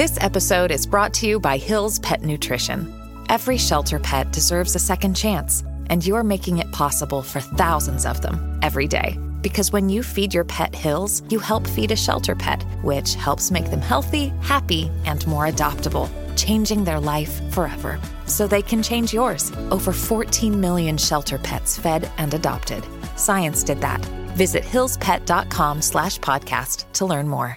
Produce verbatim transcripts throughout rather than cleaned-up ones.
This episode is brought to you by Hill's Pet Nutrition. Every shelter pet deserves a second chance, and you're making it possible for thousands of them every day. Because when you feed your pet Hill's, you help feed a shelter pet, which helps make them healthy, happy, and more adoptable, changing their life forever. So they can change yours. Over fourteen million shelter pets fed and adopted. Science did that. Visit hillspet.com slash podcast to learn more.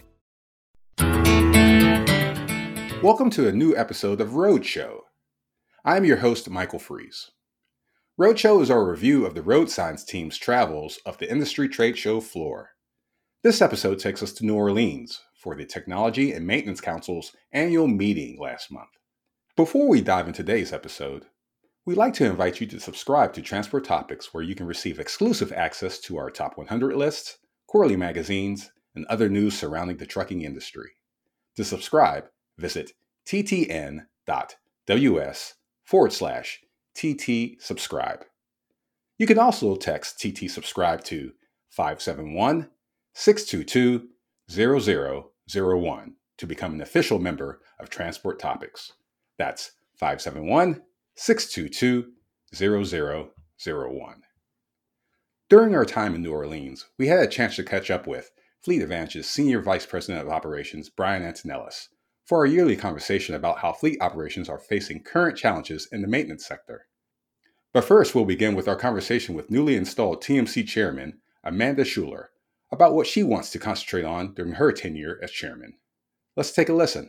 Welcome to a new episode of Roadshow. I'm your host, Michael Fries. Roadshow is our review of the road signs team's travels of the industry trade show floor. This episode takes us to New Orleans for the Technology and Maintenance Council's annual meeting last month. Before we dive into today's episode, we'd like to invite you to subscribe to Transport Topics, where you can receive exclusive access to our top one hundred lists, quarterly magazines, and other news surrounding the trucking industry. To subscribe, visit ttn.ws forward slash TT subscribe. You can also text T T subscribe to five seven one, six two two, zero zero zero one to become an official member of Transport Topics. That's five seven one, six two two, zero zero zero one. During our time in New Orleans, we had a chance to catch up with Fleet Advantage's Senior Vice President of Operations, Brian Antonellis, for our yearly conversation about how fleet operations are facing current challenges in the maintenance sector. But first, we'll begin with our conversation with newly installed T M C Chairman, Amanda Schuller, about what she wants to concentrate on during her tenure as Chairman. Let's take a listen.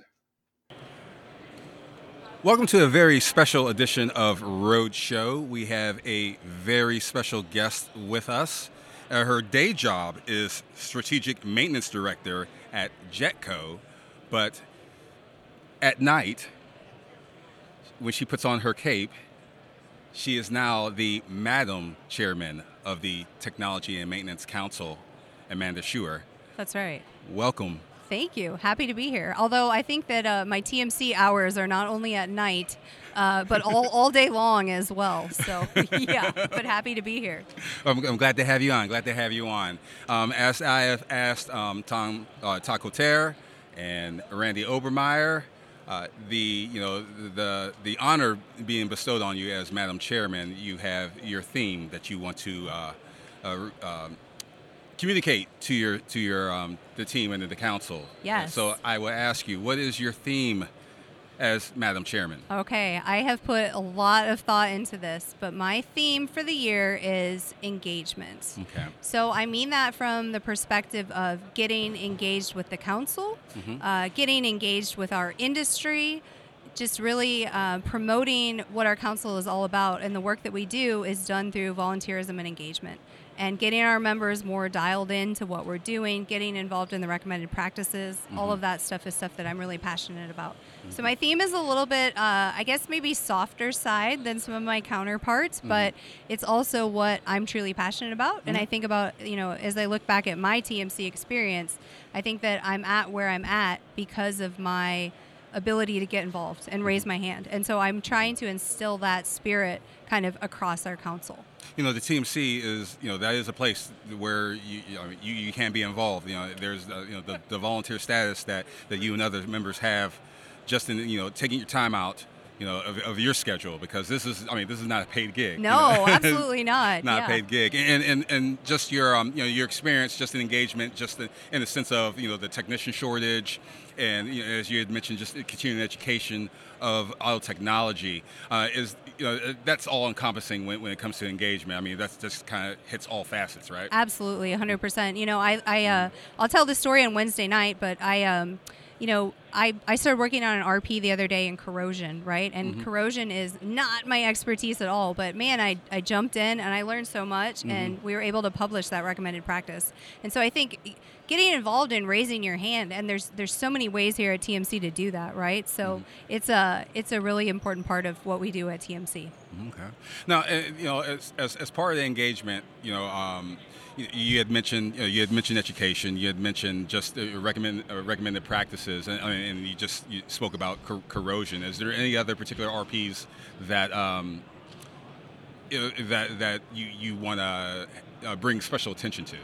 Welcome to a very special edition of Roadshow. We have a very special guest with us. Uh, her day job is Strategic Maintenance Director at Jetco, but at night, when she puts on her cape, she is now the Madam Chairman of the Technology and Maintenance Council, Amanda Schuller. That's right. Welcome. Thank you. Happy to be here. Although I think that uh, my T M C hours are not only at night, uh, but all, all day long as well. So, yeah, but happy to be here. I'm, I'm glad to have you on. Glad to have you on. Um, as I have asked um, Tom uh, Tacoter and Randy Obermeyer, Uh, the you know the the honor being bestowed on you as Madam Chairman, you have your theme that you want to uh, uh, um, communicate to your to your um, the team and to the council. Yes. So I will ask you, what is your theme as Madam Chairman? Okay, I have put a lot of thought into this, but my theme for the year is engagement. Okay. So I mean that from the perspective of getting engaged with the council, mm-hmm. uh, getting engaged with our industry, just really uh, promoting what our council is all about. And the work that we do is done through volunteerism and engagement. And getting our members more dialed into what we're doing, getting involved in the recommended practices, mm-hmm. all of that stuff is stuff that I'm really passionate about. Mm-hmm. So my theme is a little bit, uh, I guess maybe softer side than some of my counterparts, mm-hmm. but it's also what I'm truly passionate about. Mm-hmm. And I think about, you know, as I look back at my T M C experience, I think that I'm at where I'm at because of my ability to get involved and raise my hand. And so I'm trying to instill that spirit kind of across our council. You know, the T M C is, you know, that is a place where you you, know, you, you can be involved. You know, there's, uh, you know, the, the volunteer status that, that you and other members have just in, you know, taking your time out, you know, of, of your schedule, because this is, I mean, this is not a paid gig. No, you know? absolutely not. Not yeah. a paid gig. And, and, and just your, um, you know, your experience, just in engagement, just in, in the sense of, you know, the technician shortage, and you know, as you had mentioned, just continuing education of auto technology uh, is, you know, that's all encompassing when, when it comes to engagement. I mean, that's just kind of hits all facets, right? Absolutely, one hundred percent. You know, I, I, uh, I'll tell the story on Wednesday night, but I, um, you know, I, I started working on an R P the other day in corrosion, right? And mm-hmm. corrosion is not my expertise at all, but man, I, I jumped in and I learned so much, mm-hmm. and we were able to publish that recommended practice. And so I think getting involved in raising your hand, and there's there's so many ways here at T M C to do that, right? So mm-hmm. it's a it's a really important part of what we do at T M C. Okay. Now, uh, you know, as, as as part of the engagement, you know, um, you, you had mentioned you, know, you had mentioned education. You had mentioned just uh, recommend uh, recommended practices, and, and you just you spoke about cor- corrosion. Is there any other particular R Ps that um, you know, that that you you want to uh, bring special attention to?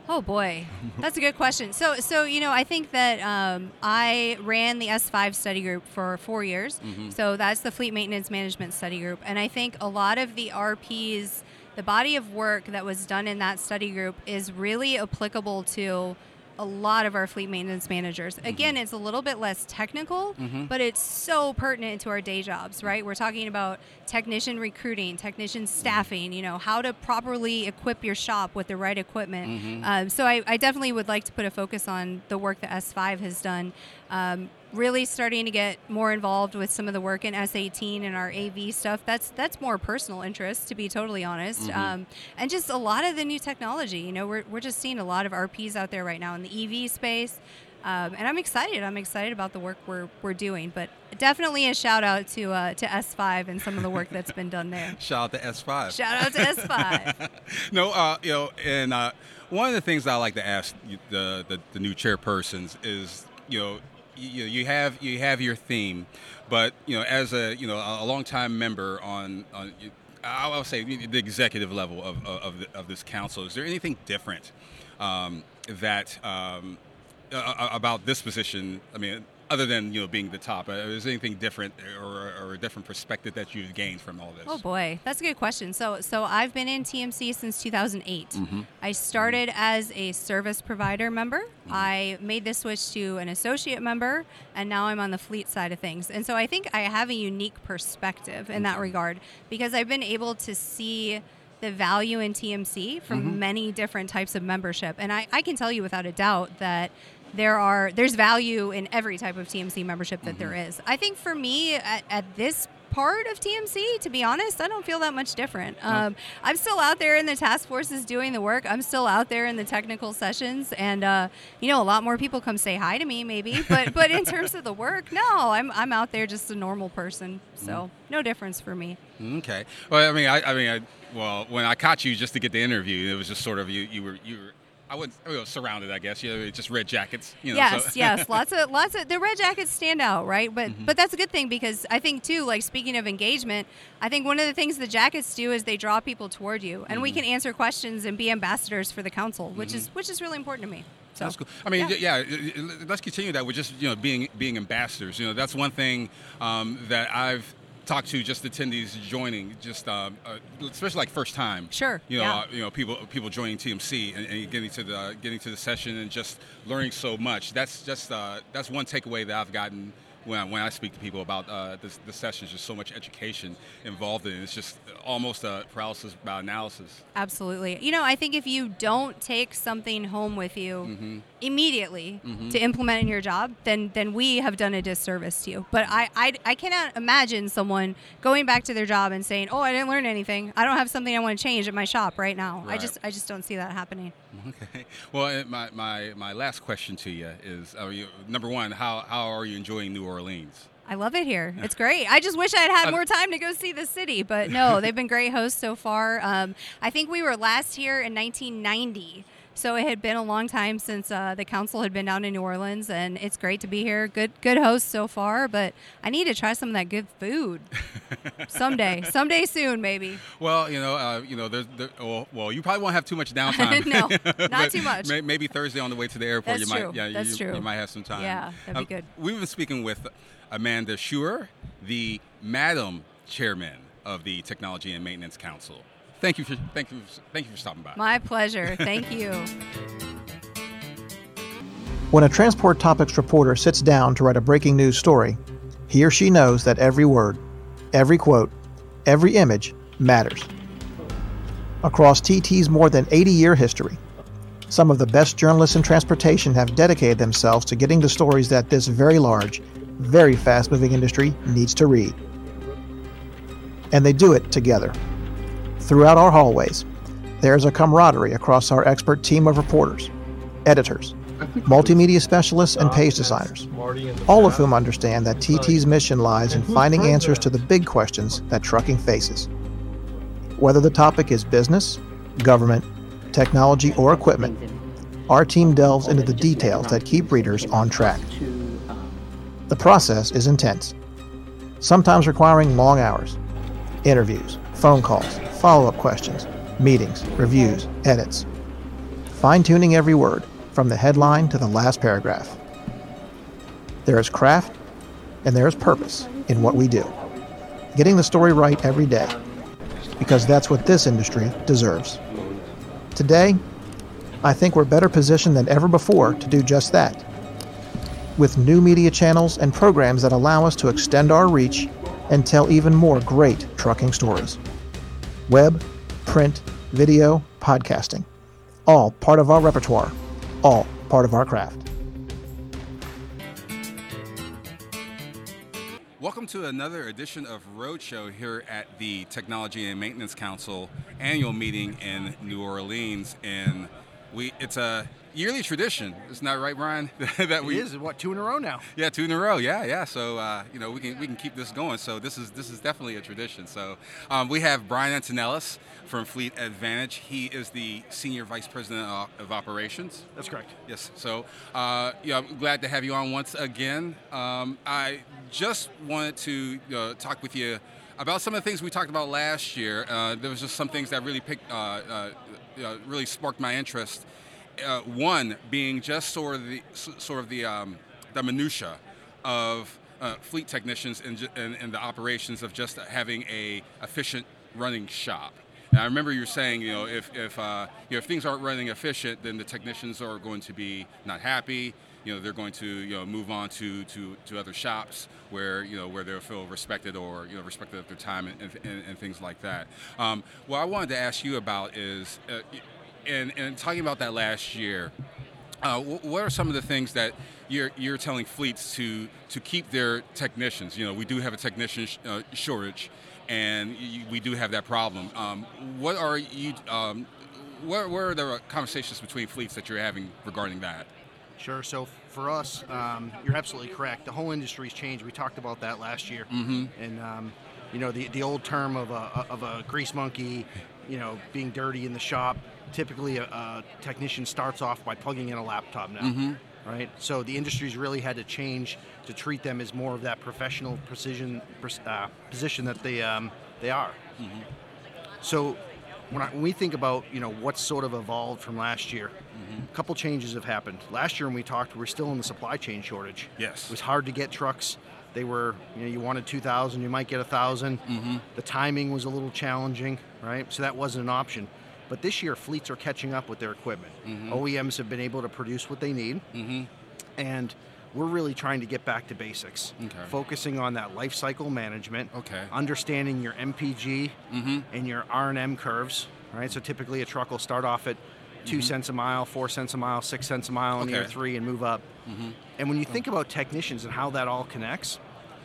Oh boy, that's a good question. So, so you know, I think that um, I ran the S five study group for four years. Mm-hmm. So that's the Fleet Maintenance Management Study Group, and I think a lot of the R Ps, the body of work that was done in that study group, is really applicable to a lot of our fleet maintenance managers. Again, mm-hmm. it's a little bit less technical, mm-hmm. but it's so pertinent to our day jobs, right? We're talking about technician recruiting, technician staffing, you know, how to properly equip your shop with the right equipment. Mm-hmm. Um, so I, I definitely would like to put a focus on the work that S five has done. Um, really starting to get more involved with some of the work in S eighteen and our A V stuff. That's that's more personal interest, to be totally honest. Mm-hmm. Um, and just a lot of the new technology. You know, we're we're just seeing a lot of R Ps out there right now in the E V space. Um, and I'm excited. I'm excited about the work we're we're doing. But definitely a shout out to uh, to S five and some of the work that's been done there. Shout out to S five. Shout out to S five. no, uh, you know, and uh, one of the things that I like to ask the the, the new chairpersons is, you know, you you have you have your theme, but you know, as a you know a longtime member on on I would say the executive level of of, the, of this council, is there anything different um, that um, uh, about this position? I mean, other than you know being the top, uh, is there anything different or, or a different perspective that you've gained from all this? Oh boy, that's a good question. So so I've been in T M C since two thousand eight. Mm-hmm. I started as a service provider member. Mm-hmm. I made the switch to an associate member, and now I'm on the fleet side of things. And so I think I have a unique perspective in that regard, because I've been able to see the value in T M C from mm-hmm. many different types of membership. And I, I can tell you without a doubt that There are there's value in every type of T M C membership that mm-hmm. there is. I think for me at, at this part of T M C, to be honest, I don't feel that much different. No. Um, I'm still out there in the task forces doing the work. I'm still out there in the technical sessions, and uh, you know, a lot more people come say hi to me, maybe. But but in terms of the work, no, I'm I'm out there just a normal person. So mm. no difference for me. Okay. Well, I mean, I, I mean, I, well, when I caught you just to get the interview, it was just sort of you you were you were. I wouldn't, I mean, surrounded, I guess. You know, just red jackets. You know, yes, so. yes, lots of, lots of. The red jackets stand out, right? But, mm-hmm. but that's a good thing, because I think too, like speaking of engagement, I think one of the things the jackets do is they draw people toward you, and mm-hmm. we can answer questions and be ambassadors for the council, which mm-hmm. is which is really important to me. So, that's cool. I mean, yeah. yeah, let's continue that with just you know being being ambassadors. You know, that's one thing um, that I've talk to just attendees joining, just um, uh, especially like first time. Sure. You know, yeah. uh, you know, people people joining T M C and, and getting to the getting to the session and just learning so much. That's just uh, that's one takeaway that I've gotten when I, when I speak to people about uh, this, the sessions. There's so much education involved in it. It's just almost a paralysis by analysis. Absolutely. You know, I think if you don't take something home with you mm-hmm. immediately mm-hmm. to implement in your job, then then we have done a disservice to you. But I, I, I cannot imagine someone going back to their job and saying, oh, I didn't learn anything. I don't have something I want to change at my shop right now. Right. I just I just don't see that happening. Okay. Well, my, my, my last question to you is, are you, number one, how, how are you enjoying New Orleans? I love it here. It's great. I just wish I had had more time to go see the city, but no, they've been great hosts so far. Um, I think we were last here in nineteen ninety. So it had been a long time since uh, the council had been down in New Orleans, and it's great to be here. Good good host so far, but I need to try some of that good food someday. Someday soon, maybe. Well, you know, uh, you know, there's, there, well, well, you probably won't have too much downtime. No, not too much. May, maybe Thursday on the way to the airport, That's you true. might, yeah, That's you, true. you might have some time. Yeah, that'd um, be good. We've been speaking with Amanda Schuer, the Madam Chairman of the Technology and Maintenance Council. Thank you for thank you thank you for stopping by. My pleasure. Thank you. When a Transport Topics reporter sits down to write a breaking news story, he or she knows that every word, every quote, every image matters. Across T T's more than eighty-year history, some of the best journalists in transportation have dedicated themselves to getting the stories that this very large, very fast-moving industry needs to read. And they do it together. Throughout our hallways, there's a camaraderie across our expert team of reporters, editors, multimedia specialists, and page designers, all of whom understand that T T's mission lies in finding answers to the big questions that trucking faces. Whether the topic is business, government, technology, or equipment, our team delves into the details that keep readers on track. The process is intense, sometimes requiring long hours, interviews, phone calls, follow-up questions, meetings, reviews, edits. fine-tuning every word, from the headline to the last paragraph. There is craft, and there is purpose in what we do. Getting the story right every day, because that's what this industry deserves. Today, I think we're better positioned than ever before to do just that. With new media channels and programs that allow us to extend our reach and tell even more great trucking stories. Web, print, video, podcasting. All part of our repertoire. All part of our craft. Welcome to another edition of Roadshow here at the Technology and Maintenance Council annual meeting in New Orleans. And we it's a yearly tradition, isn't that right, Brian? that we, it is. What, two in a row now? Yeah, two in a row. Yeah, yeah. So uh, you know we can we can keep this going. So this is this is definitely a tradition. So um, we have Brian Antonellis from Fleet Advantage. He is the Senior Vice President of, of Operations. That's correct. Yes. So uh, yeah, I'm glad to have you on once again. Um, I just wanted to uh, talk with you about some of the things we talked about last year. Uh, there was just some things that really picked, uh, uh, uh, really sparked my interest. Uh, one being just sort of the sort of the um, the minutia of uh, fleet technicians and, and, and the operations of just having a efficient running shop. And I remember you were saying, you know, if if uh, you know, if things aren't running efficient, then the technicians are going to be not happy. You know, they're going to you know move on to, to, to other shops where you know where they'll feel respected or you know respected of their time and, and, and things like that. Um, what I wanted to ask you about is. Uh, And, and talking about that last year, uh, what are some of the things that you're you're telling fleets to to keep their technicians? You know, we do have a technician sh- uh, shortage, and you, we do have that problem. Um, what are you? Um, what, what are the conversations between fleets that you're having regarding that? Sure. So for us, um, you're absolutely correct. The whole industry's changed. We talked about that last year, mm-hmm. and um, you know the the old term of a of a grease monkey, you know, being dirty in the shop. Typically, a, a technician starts off by plugging in a laptop now, mm-hmm. right? So the industry's really had to change to treat them as more of that professional precision uh, position that they um, they are. Mm-hmm. So when, I, when we think about you know what's sort of evolved from last year, mm-hmm. a couple changes have happened. Last year when we talked, we were still in the supply chain shortage. Yes, it was hard to get trucks. They were, you know, you wanted two thousand, you might get a thousand. Mm-hmm. The timing was a little challenging, right? So that wasn't an option. But this year, fleets are catching up with their equipment. Mm-hmm. O E Ms have been able to produce what they need, mm-hmm. and we're really trying to get back to basics, okay. focusing on that life cycle management, okay. understanding your M P G mm-hmm. and your R and M curves, right? So typically a truck will start off at two mm-hmm. cents a mile, four cents a mile, six cents a mile in okay. year three and move up. Mm-hmm. And when you think about technicians and how that all connects,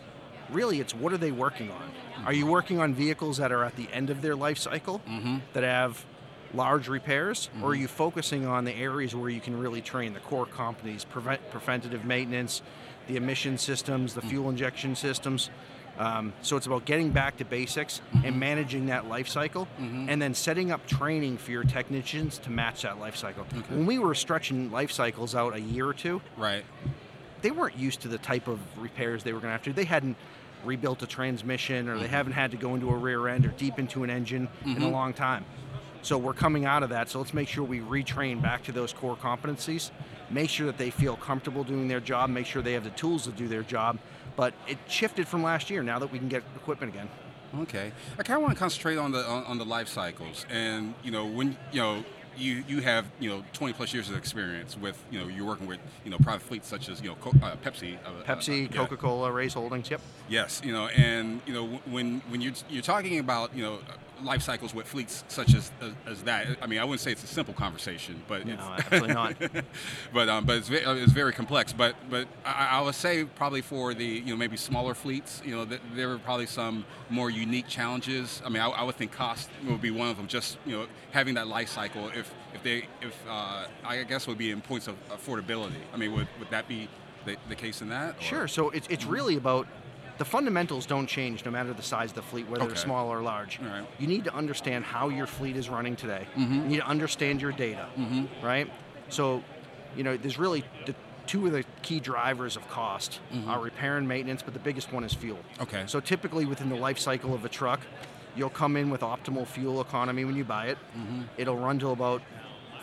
really it's what are they working on? Mm-hmm. Are you working on vehicles that are at the end of their life cycle, mm-hmm. that have large repairs, mm-hmm. or are you focusing on the areas where you can really train the core competencies, prevent, preventative maintenance, the emission systems, the mm-hmm. fuel injection systems? Um, so it's about getting back to basics mm-hmm. and managing that life cycle, mm-hmm. and then setting up training for your technicians to match that life cycle. Okay. When we were stretching life cycles out a year or two, right, they weren't used to the type of repairs they were going to have to do. They hadn't rebuilt a transmission, or mm-hmm. they haven't had to go into a rear end or deep into an engine mm-hmm. in a long time. So we're coming out of that, so let's make sure we retrain back to those core competencies, make sure that they feel comfortable doing their job, make sure they have the tools to do their job. But it shifted from last year, now that we can get equipment again. Okay. I kind of want to concentrate on the on, on the life cycles. And, you know, when, you know, you, you have, you know, twenty plus years of experience with, you know, you're working with, you know, private fleets such as, you know, Co- uh, Pepsi. Uh, Pepsi, uh, uh, Coca-Cola, Ray's Holdings, yep. Yes, you know, and, you know, when when you're, you're talking about, you know, life cycles with fleets such as, as as that, I mean, I wouldn't say it's a simple conversation, but no, it's, absolutely not. but um, but it's very, it's very complex. But but I, I would say probably for the you know maybe smaller fleets, you know, th- there are probably some more unique challenges. I mean, I, I would think cost would be one of them. Just you know having that life cycle. If if they if uh, I guess would be in points of affordability. I mean, would would that be the, the case in that? Or? Sure. So it's it's really about. The fundamentals don't change no matter the size of the fleet, whether okay. they're small or large. All right. You need to understand how your fleet is running today. Mm-hmm. You need to understand your data, mm-hmm. right? So, you know, there's really the two of the key drivers of cost mm-hmm. are repair and maintenance, but the biggest one is fuel. Okay. So typically within the life cycle of a truck, you'll come in with optimal fuel economy when you buy it. Mm-hmm. It'll run to about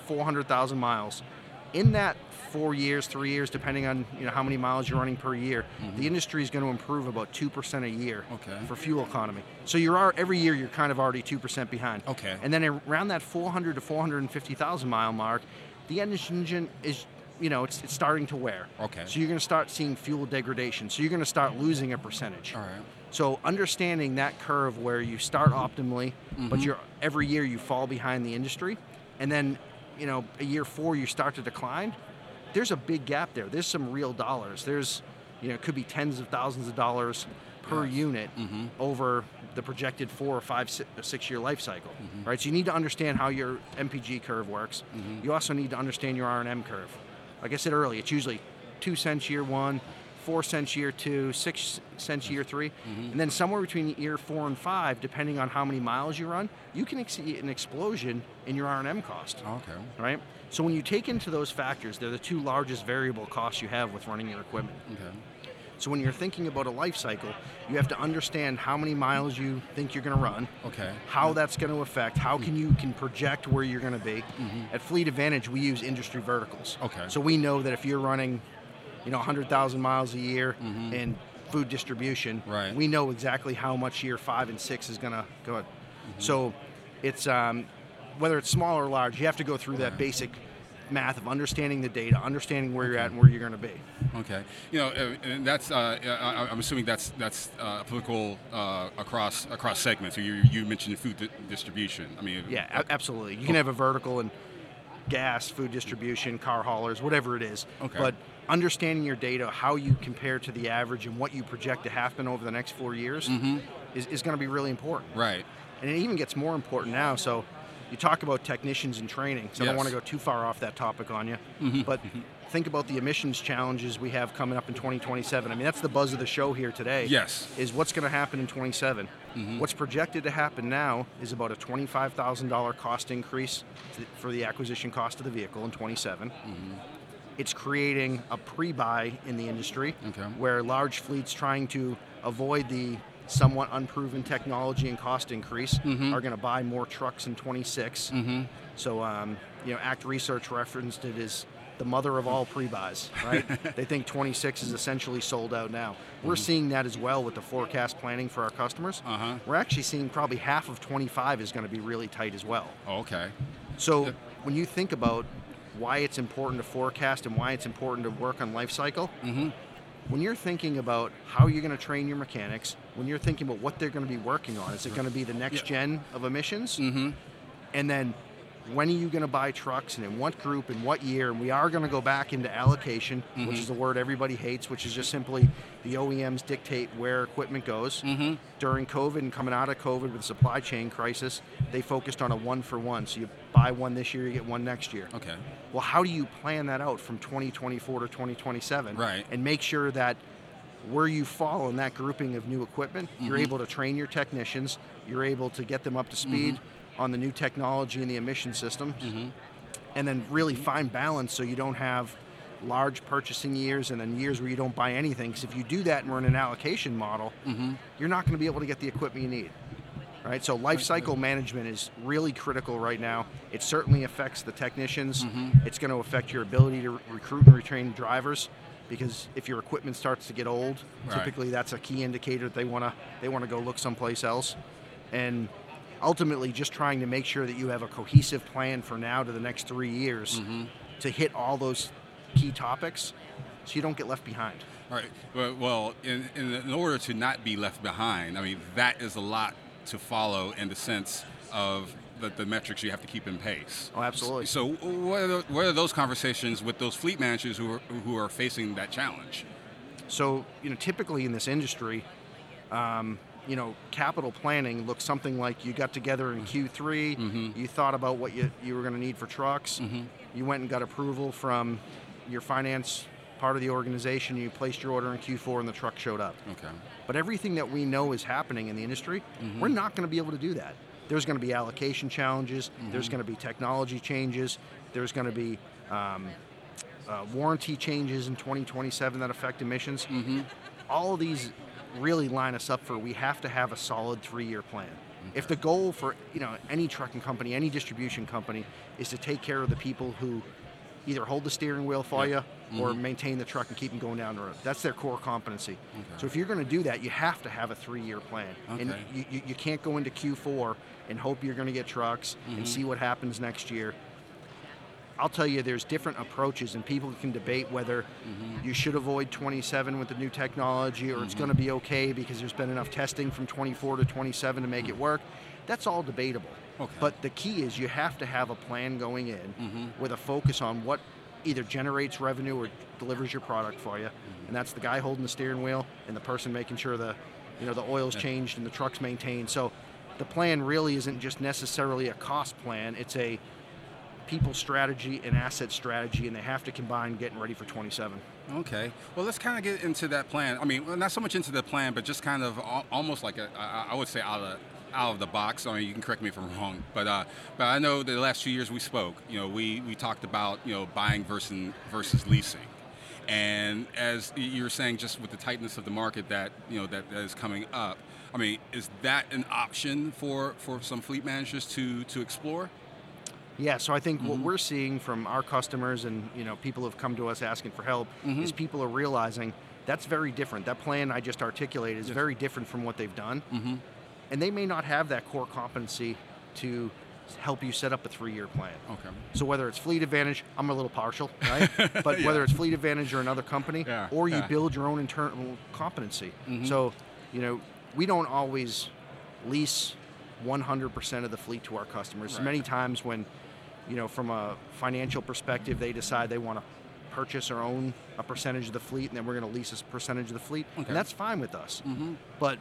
four hundred thousand miles. In that four years, three years, depending on you know how many miles you're running per year, mm-hmm. the industry is going to improve about two percent a year okay. for fuel economy. So you're every year you're kind of already two percent behind. Okay. And then around that four hundred to four hundred fifty thousand mile mark, the engine is, you know, it's, it's starting to wear. Okay. So you're going to start seeing fuel degradation. So you're going to start losing a percentage. All right. So understanding that curve where you start optimally, mm-hmm. but you're every year you fall behind the industry, and then you know, a year four, you start to decline, there's a big gap there. There's some real dollars. There's, you know, it could be tens of thousands of dollars per yes. unit mm-hmm. over the projected four or five, six, six year life cycle, mm-hmm. right? So you need to understand how your M P G curve works. Mm-hmm. You also need to understand your R and M curve. Like I said earlier, it's usually two cents year one, four cents year two, six cents year three, mm-hmm. and then somewhere between year four and five, depending on how many miles you run, you can see an explosion in your R and M cost. Okay. Right? So when you take into those factors, they're the two largest variable costs you have with running your equipment. Okay. So when you're thinking about a life cycle, you have to understand how many miles you think you're going to run, okay. how that's going to affect, how can you can project where you're going to be. Mm-hmm. At Fleet Advantage, we use industry verticals. Okay. So we know that if you're running, you know, one hundred thousand miles a year mm-hmm. in food distribution, right. we know exactly how much year five and six is going to go. Mm-hmm. So it's, um, whether it's small or large, you have to go through that basic math of understanding the data, understanding where you're at and where you're going to be. Okay, you know, and that's uh, I'm assuming that's that's uh, applicable uh, across across segments. You you mentioned food di- distribution. I mean, yeah, a- absolutely. You can have a vertical in gas, food distribution, car haulers, whatever it is. Okay. But understanding your data, how you compare to the average, and what you project to happen over the next four years mm-hmm. is, is going to be really important. Right. And it even gets more important now. So you talk about technicians and training, so yes. I don't want to go too far off that topic on you, mm-hmm. but mm-hmm. think about the emissions challenges we have coming up in twenty twenty-seven. I mean, that's the buzz of the show here today. Yes. Is what's going to happen in twenty-seven. Mm-hmm. What's projected to happen now is about a twenty-five thousand dollars cost increase for the acquisition cost of the vehicle in twenty-seven. Mm-hmm. It's creating a pre-buy in the industry okay. where large fleets trying to avoid the somewhat unproven technology and cost increase mm-hmm. are going to buy more trucks in twenty-six. Mm-hmm. So, um, you know, ACT Research referenced it as the mother of all pre-buys, right? They think twenty-six is essentially sold out now. We're mm-hmm. seeing that as well with the forecast planning for our customers. Uh-huh. We're actually seeing probably half of twenty-five is going to be really tight as well. Oh, okay. So when you think about why it's important to forecast and why it's important to work on life cycle, mm-hmm. when you're thinking about how you're going to train your mechanics, when you're thinking about what they're going to be working on, is it going to be the next yeah. gen of emissions? Mm-hmm. And then when are you going to buy trucks and in what group and what year? And we are going to go back into allocation, mm-hmm. which is the word everybody hates, which is just simply the O E Ms dictate where equipment goes. Mm-hmm. During COVID and coming out of COVID with the supply chain crisis, they focused on a one for one. So you buy one this year, you get one next year. Okay. Well, how do you plan that out from twenty twenty-four to twenty twenty-seven? Right. And make sure that where you fall in that grouping of new equipment, mm-hmm. you're able to train your technicians, you're able to get them up to speed mm-hmm. on the new technology and the emission systems, mm-hmm. and then really find balance so you don't have large purchasing years and then years where you don't buy anything. Because if you do that and we're in an allocation model, mm-hmm. you're not going to be able to get the equipment you need. Right? So life cycle management is really critical right now. It certainly affects the technicians. Mm-hmm. It's going to affect your ability to recruit and retrain drivers, because if your equipment starts to get old, right. typically that's a key indicator that they want to they want to go look someplace else. And ultimately just trying to make sure that you have a cohesive plan for now to the next three years mm-hmm. to hit all those key topics so you don't get left behind. All right. Well, well in, in, in order to not be left behind, I mean, that is a lot to follow in the sense of the, the metrics you have to keep in pace. Oh, absolutely. So what are, the, what are those conversations with those fleet managers who are, who are facing that challenge? So, you know, typically in this industry, um, you know, capital planning looks something like you got together in Q three, mm-hmm. you thought about what you, you were going to need for trucks, mm-hmm. you went and got approval from your finance part of the organization, you placed your order in Q four and the truck showed up. Okay. But everything that we know is happening in the industry, mm-hmm. we're not going to be able to do that. There's going to be allocation challenges, mm-hmm. there's going to be technology changes, there's going to be um, uh, warranty changes in twenty twenty-seven that affect emissions. Mm-hmm. All of these really line us up for we have to have a solid three-year plan. If the goal for you know any trucking company, any distribution company, is to take care of the people who either hold the steering wheel for Yeah. you or maintain the truck and keep them going down the road, that's their core competency. Okay. So if you're going to do that, you have to have a three-year plan, and Okay. you, you, you can't go into Q four and hope you're going to get trucks and see what happens next year. I'll tell you, there's different approaches, and people can debate whether you should avoid twenty-seven with the new technology, or it's going to be okay because there's been enough testing from twenty-four to twenty-seven to make it work. That's all debatable. Okay. But the key is you have to have a plan going in with a focus on what either generates revenue or delivers your product for you, and that's the guy holding the steering wheel and the person making sure the, you know, the oil's changed and the truck's maintained. So the plan really isn't just necessarily a cost plan; it's a people strategy and asset strategy, and they have to combine getting ready for twenty-seven. Okay. Well, let's kind of get into that plan. I mean, well, not so much into the plan, but just kind of al- almost like a, I, I would say out of out of the box. I mean, you can correct me if I'm wrong, but uh, but I know the last few years we spoke. You know, we we talked about you know buying versus versus leasing, and as you were saying, just with the tightness of the market that you know that, that is coming up. I mean, is that an option for for some fleet managers to to explore? Yeah, so I think what we're seeing from our customers and you know people who have come to us asking for help is people are realizing that's very different. That plan I just articulated is very different from what they've done, Mm-hmm. and they may not have that core competency to help you set up a three-year plan. Okay. So whether it's Fleet Advantage, I'm a little partial, right? But Yeah. whether it's Fleet Advantage or another company, Yeah, or you yeah. build your own internal competency. Mhm. So, you know, we don't always lease one hundred percent of the fleet to our customers. Right. Many times when, you know, from a financial perspective, they decide they want to purchase or own a percentage of the fleet, and then we're going to lease a percentage of the fleet, Okay. and that's fine with us. Mm-hmm. But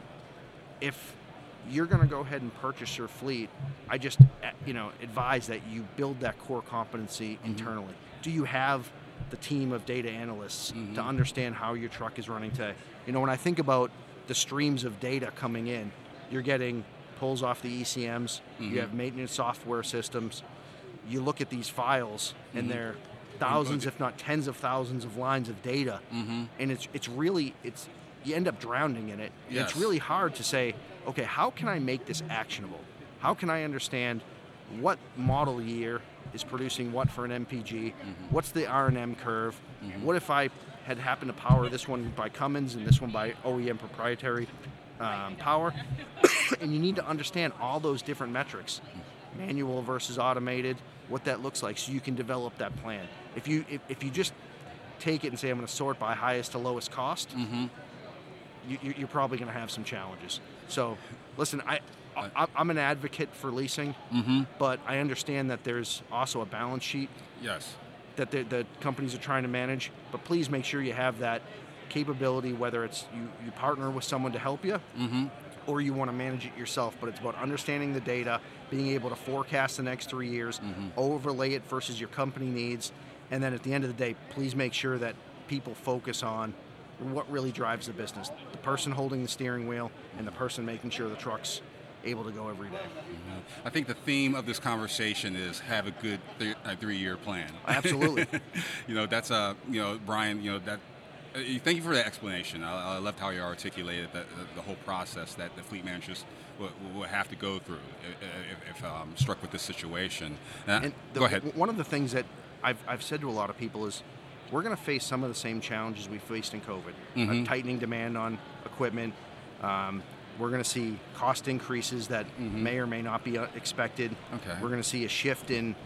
if you're going to go ahead and purchase your fleet, I just uh, you know advise that you build that core competency internally. Do you have the team of data analysts to understand how your truck is running today? You know, when I think about the streams of data coming in, you're getting pulls off the E C Ms, you have maintenance software systems. You look at these files, and they're thousands, if not tens of thousands of lines of data, and it's it's really it's you end up drowning in it. And Yes. It's really hard to say, okay, how can I make this actionable? How can I understand what model year is producing what for an M P G? What's the R and M curve? What if I had happened to power this one by Cummins and this one by O E M proprietary um, power? And you need to understand all those different metrics, manual versus automated, what that looks like, so you can develop that plan. If you if, if you just take it and say I'm going to sort by highest to lowest cost, Mm-hmm. you, you- you're probably going to have some challenges. So, listen, I, I I'm an advocate for leasing, Mm-hmm. but I understand that there's also a balance sheet Yes. that the, the companies are trying to manage. But please make sure you have that capability, whether it's you, you partner with someone to help you, Mm-hmm. or you want to manage it yourself. But it's about understanding the data, being able to forecast the next three years, overlay it versus your company needs, and then at the end of the day, please make sure that people focus on what really drives the business: the person holding the steering wheel and the person making sure the truck's able to go every day. I think the theme of this conversation is have a good th- a three-year plan. Absolutely. You know, that's uh, you know, Brian. You know that. Uh, thank you for that explanation. I, I loved how you articulated the, the, the whole process that the fleet managers will, will have to go through if, if um, struck with this situation. Uh, And the, go ahead. w- One of the things that I've, I've said to a lot of people is we're going to face some of the same challenges we faced in COVID. Mhm. A tightening demand on equipment. Um, we're going to see cost increases that may or may not be uh, expected. Okay. We're going to see a shift in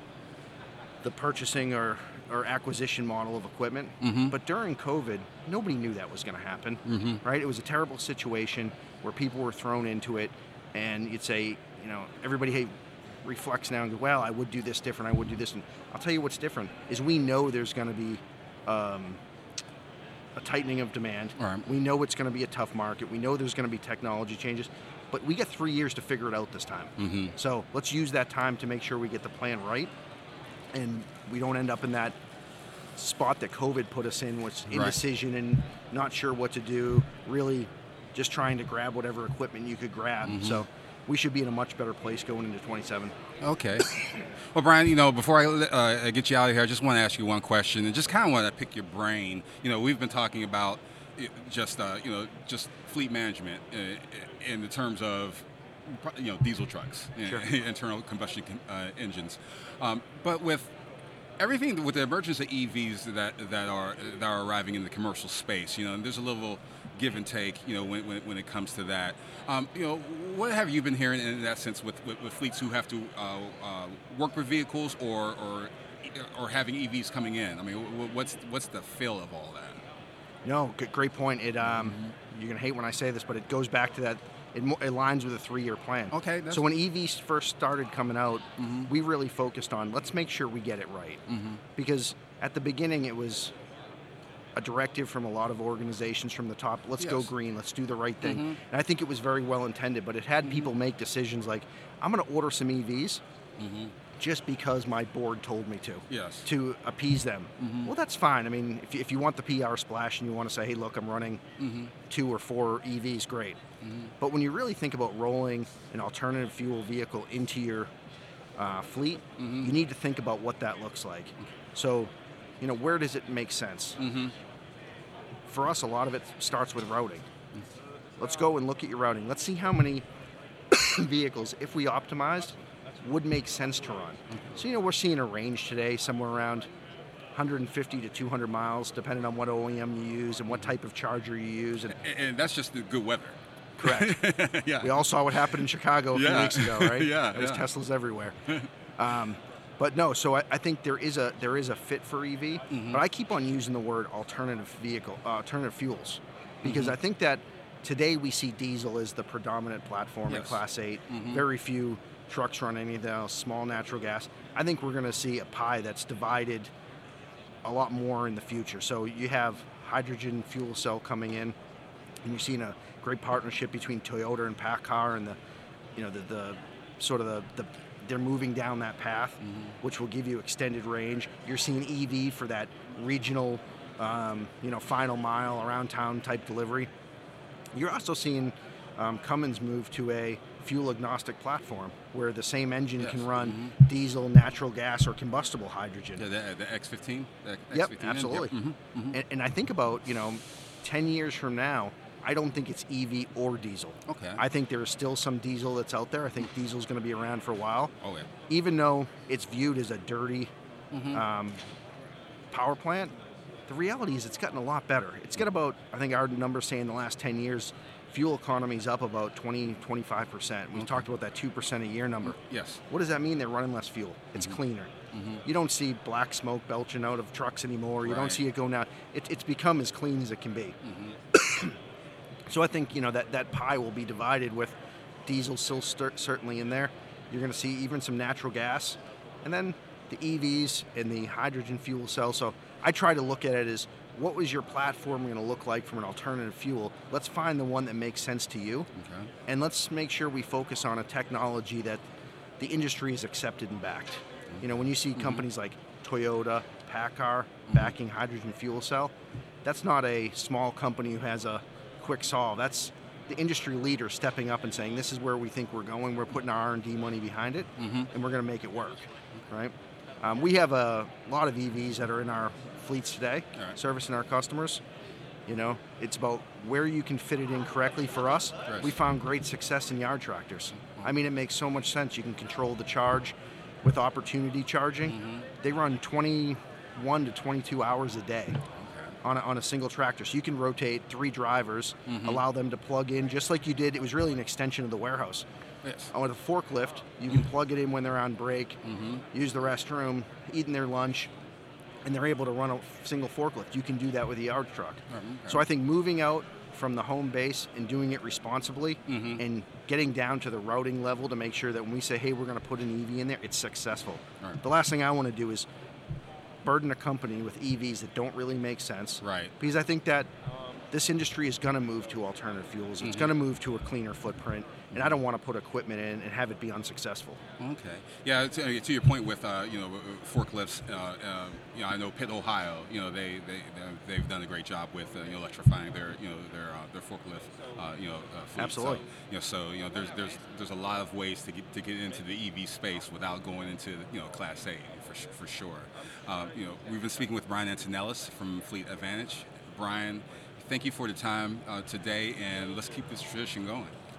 the purchasing or, or acquisition model of equipment. Mhm. But during COVID, nobody knew that was going to happen, Mhm. right? It was a terrible situation where people were thrown into it, and you'd say, you know, everybody hey, reflects now and go, well, I would do this different, I would do this. And I'll tell you what's different is we know there's going to be um, a tightening of demand. All right. We know it's going to be a tough market. We know there's going to be technology changes, but we get three years to figure it out this time. Mhm. So let's use that time to make sure we get the plan right, and we don't end up in that spot that COVID put us in, which Right. indecision and not sure what to do, really just trying to grab whatever equipment you could grab. Mm-hmm. So we should be in a much better place going into twenty-seven. Okay. Well, Brian, you know, before I uh, get you out of here, I just want to ask you one question, and just kind of want to pick your brain. You know, we've been talking about uh, just, uh, you know, just fleet management uh, in the terms of you know, diesel trucks, Sure. internal combustion uh, engines. Um, but with everything, with the emergence of E Vs that that are that are arriving in the commercial space, you know, and there's a little give and take, you know, when when, when it comes to that. Um, you know, what have you been hearing in that sense with, with, with fleets who have to uh, uh, work with vehicles or, or or having E Vs coming in? I mean, what's what's the feel of all that? No, g- great point. It um, mm-hmm. You're gonna hate when I say this, but it goes back to that. It, mo- it aligns with a three-year plan. Okay. That's so when E Vs first started coming out, mm-hmm. we really focused on let's make sure we get it right, mm-hmm. because at the beginning it was a directive from a lot of organizations from the top. Let's yes. go green. Let's do the right thing. Mm-hmm. And I think it was very well intended, but it had mm-hmm. people make decisions like, I'm going to order some E Vs. Mm-hmm. just because my board told me to, yes. to appease them. Mm-hmm. Well, that's fine. I mean, if you, if you want the P R splash and you want to say, hey, look, I'm running mm-hmm. two or four E Vs, great. Mm-hmm. But when you really think about rolling an alternative fuel vehicle into your uh, fleet, mm-hmm. you need to think about what that looks like. So, you know, where does it make sense? Mm-hmm. For us, a lot of it starts with routing. Let's go and look at your routing. Let's see how many vehicles, if we optimized, would make sense to run. So, you know, we're seeing a range today somewhere around one fifty to two hundred miles, depending on what O E M you use and what type of charger you use. And, and, and that's just the good weather. Correct. yeah. We all saw what happened in Chicago a few yeah. weeks ago, right? yeah. There was yeah. Teslas everywhere. um, but no, so I, I think there is a there is a fit for E V, mm-hmm. but I keep on using the word alternative vehicle, uh, alternative fuels, because mm-hmm. I think that today we see diesel as the predominant platform yes. in Class eight. Mm-hmm. Very few trucks run anything else, small natural gas. I think we're going to see a pie that's divided a lot more in the future. So you have hydrogen fuel cell coming in, and you're seeing a great partnership between Toyota and PACCAR, and the, you know, the, the sort of the, the they're moving down that path, mm-hmm. which will give you extended range. You're seeing E V for that regional, um, you know, final mile around town type delivery. You're also seeing um, Cummins move to a fuel agnostic platform where the same engine yes. can run mm-hmm. diesel, natural gas, or combustible hydrogen. The, the, the X fifteen? The X yep, fifteen absolutely. Yep. Mm-hmm. Mm-hmm. And, and I think about, you know, ten years from now, I don't think it's E V or diesel. Okay. I think there is still some diesel that's out there. I think diesel is going to be around for a while. Oh, yeah. Even though it's viewed as a dirty mm-hmm. um, power plant, the reality is it's gotten a lot better. It's got about, I think our numbers say in the last ten years, fuel economy is up about twenty, twenty-five percent. We okay. talked about that two percent a year number. Yes. What does that mean? They're running less fuel. It's mm-hmm. cleaner. Mm-hmm. You don't see black smoke belching out of trucks anymore. You right. don't see it going down. It, it's become as clean as it can be. Mm-hmm. So I think, you know, that, that pie will be divided with diesel still st- certainly in there. You're going to see even some natural gas. And then the E Vs and the hydrogen fuel cell. So I try to look at it as, what was your platform going to look like from an alternative fuel? Let's find the one that makes sense to you. Okay. And let's make sure we focus on a technology that the industry has accepted and backed. Mm-hmm. You know, when you see companies mm-hmm. like Toyota, PACCAR mm-hmm. backing hydrogen fuel cell, that's not a small company who has a quick solve. That's the industry leader stepping up and saying, this is where we think we're going. We're putting our R and D money behind it, mm-hmm. and we're going to make it work, right? Um, we have a lot of E Vs that are in our fleets today, right. servicing our customers. You know, it's about where you can fit it in correctly. For us, right. we found great success in yard tractors. Mm-hmm. I mean, it makes so much sense. You can control the charge with opportunity charging. Mm-hmm. They run twenty-one to twenty-two hours a day. Okay. On a, on a single tractor. So you can rotate three drivers, mm-hmm. allow them to plug in just like you did. It was really an extension of the warehouse. Yes. On a forklift, you can plug it in when they're on break, mm-hmm. use the restroom, eating their lunch, and they're able to run a single forklift. You can do that with a yard truck. Oh, okay. So I think moving out from the home base and doing it responsibly mm-hmm. and getting down to the routing level to make sure that when we say, hey, we're going to put an E V in there, it's successful. Right. The last thing I want to do is burden a company with E Vs that don't really make sense. Right. Because I think that this industry is going to move to alternative fuels. It's mm-hmm. going to move to a cleaner footprint, and I don't want to put equipment in and have it be unsuccessful. Okay. Yeah. To, to your point with uh, you know forklifts, uh, uh, you know I know Pitt, Ohio. You know they they they've done a great job with uh, you know electrifying their you know their uh, their forklift uh, you know uh, fleet. Absolutely. So, you know so you know there's there's there's a lot of ways to get to get into the E V space without going into you know Class A for for sure. Um, you know we've been speaking with Brian Antonellis from Fleet Advantage. Brian, thank you for the time uh, today, and let's keep this tradition going.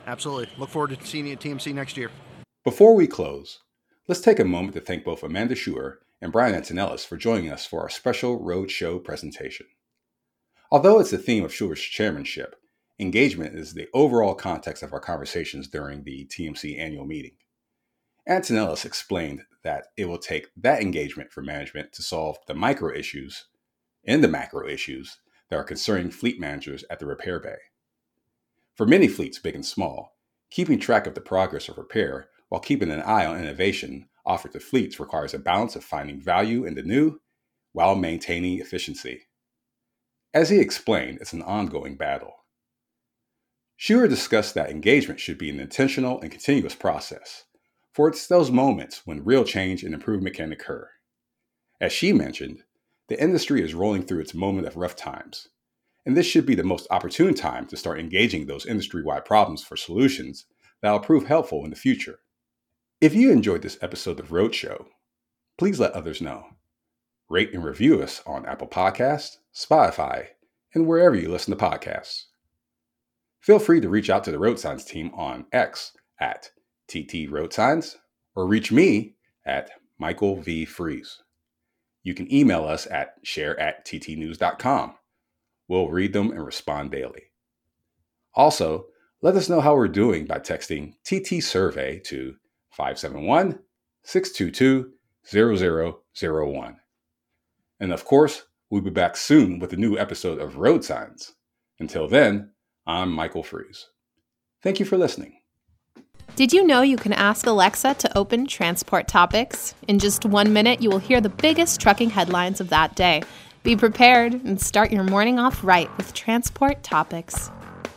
Absolutely. Look forward to seeing you at T M C next year. Before we close, let's take a moment to thank both Amanda Schuer and Brian Antonellis for joining us for our special Roadshow presentation. Although it's the theme of Schuer's chairmanship, engagement is the overall context of our conversations during the T M C annual meeting. Antonellis explained that it will take that engagement for management to solve the micro issues and the macro issues that are concerning fleet managers at the repair bay. For many fleets, big and small, keeping track of the progress of repair while keeping an eye on innovation offered to fleets requires a balance of finding value in the new while maintaining efficiency. As he explained, it's an ongoing battle. Schuer discussed that engagement should be an intentional and continuous process, for it's those moments when real change and improvement can occur. As she mentioned, the industry is rolling through its moment of rough times, and this should be the most opportune time to start engaging those industry-wide problems for solutions that will prove helpful in the future. If you enjoyed this episode of Roadshow, please let others know. Rate and review us on Apple Podcasts, Spotify, and wherever you listen to podcasts. Feel free to reach out to the Road Signs team on X at T T Road Signs or reach me at Michael V. Fries. You can email us at share at t t news dot com. We'll read them and respond daily. Also, let us know how we're doing by texting T T Survey to five seven one, six two two, zero zero zero one. And of course, we'll be back soon with a new episode of Road Signs. Until then, I'm Michael Fries. Thank you for listening. Did you know you can ask Alexa to open Transport Topics? In just one minute, you will hear the biggest trucking headlines of that day. Be prepared and start your morning off right with Transport Topics.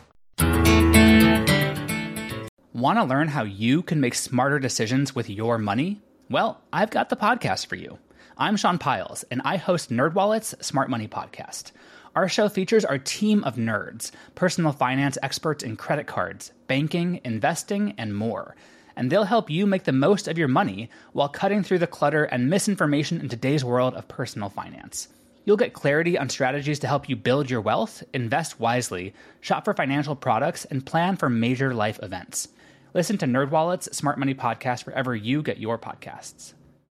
Want to learn how you can make smarter decisions with your money? Well, I've got the podcast for you. I'm Sean Piles, and I host NerdWallet's Smart Money Podcast. Our show features our team of nerds, personal finance experts in credit cards, banking, investing, and more. And they'll help you make the most of your money while cutting through the clutter and misinformation in today's world of personal finance. You'll get clarity on strategies to help you build your wealth, invest wisely, shop for financial products, and plan for major life events. Listen to NerdWallet's Smart Money Podcast wherever you get your podcasts.